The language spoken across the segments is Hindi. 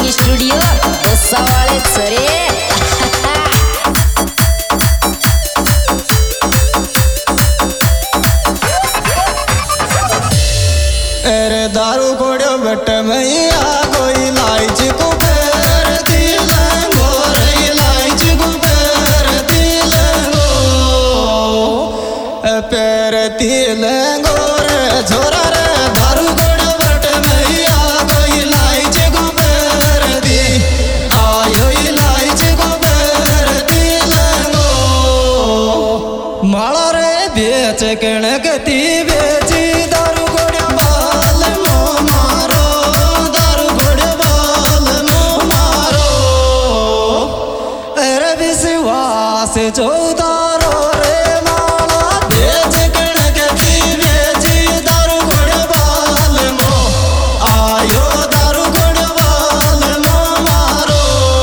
रिकॉर्डिंग स्टूडियो सवाले सरे। अरे दारू घोड़ो बट मैया कोई लाइच को पैर दिलंगो रे लाइच को पैर दिलंगो पैर दिलंगो रे छोरा रे दारू घोड़ो बट मैया कोई लाइच को पैर दी आयो लाइच को पैर दिलंगो माला रे बेच कणकती बेची दारू चौदारो रे माला बेच कणकती बेची दारू घोड़े बाल मो आयो दारू घोड़े बाल मो मारो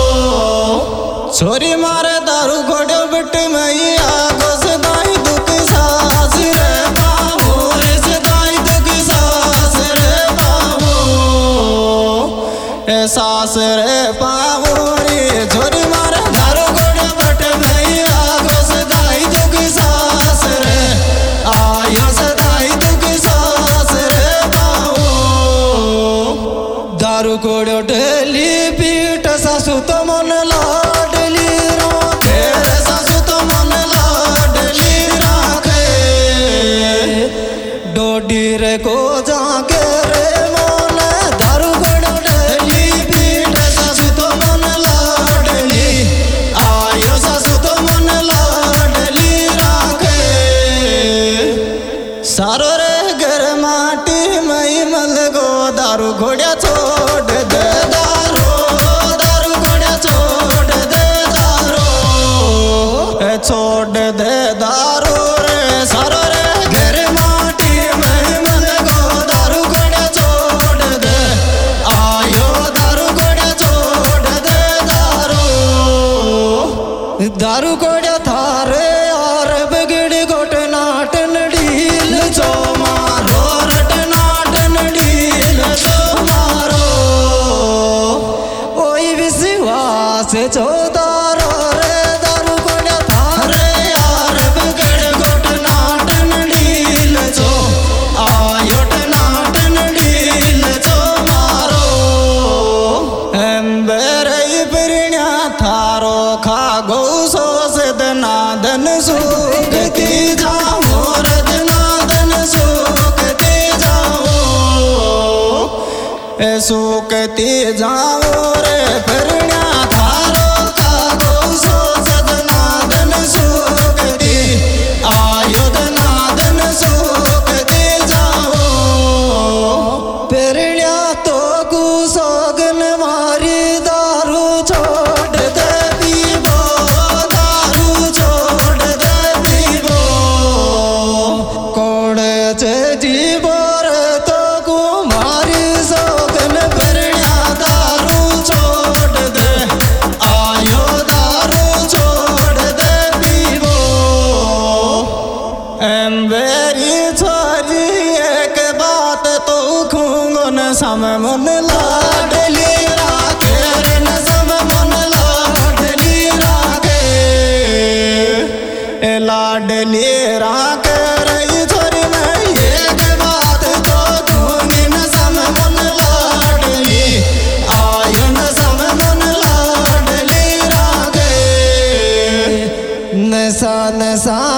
छोरी मारे दारू घोड़े बिट मैया को सदाई दुख सास रे बाबू रे सदाई दुख सास रे बाबू ए सास रे बाबू रे छोरी मारे दारू घोड़े बिट मैया दारू घोड़ो डली पीठ सासू तो मन लाडली राखे सासू तो मन लाडली राखे डोडी रे को जाके रे मन दारू घोड़ो डली पीठ सासू तो मन लाडली आयो सासू तो मन लाडली राखे सारो रे घर माटी मई मल गो दारू घोड़िया छोड़ दे दारू दारू घोड़िया छोड़ दे दारू छोड़ दे दारू रे सारो रे घर माटी में मन गो दारू घोड़िया छोड़ दे आयो दारू घोड़िया छोड़ दे दारू घोड़िया थारे और बिगड़ गोट नाटन ढील जो मारो रट नाटन ढील जो मारो ओई विश्वास चौदारो रे दारू घोड़िया थारे यार बिगड़ गोट नाटन ढील जो आयोट नाटन ढील जो मारो एम्बेरई पिरण्या थारो खा गौ सो नादन सुखती जाओ रदनादन सुखती जाओ ए सुखती जाओ रे फिरण्या थारो का गो सो सदनादन सुखती आयुध नादन सुखती जाओ फिरण्या तो गु सोगन मारी दारू छोड़ दे पीबो दारू छोड़ दे पीबो कोड़े चे जीवो रे तो कुमारी सोगन फिरण्या दारू छोड़ दे आयो दारू छोड़ दे पीबो एम्बेरी छोरी एक बात तो खूंगो न सम मन लाडली राखे रे न सम मन लाडली राखे ए लाडली राखे रे छोरी में एक बात तो खूंगी न सम मन लाडली आयो न सम मन लाडली राखे नसा नसा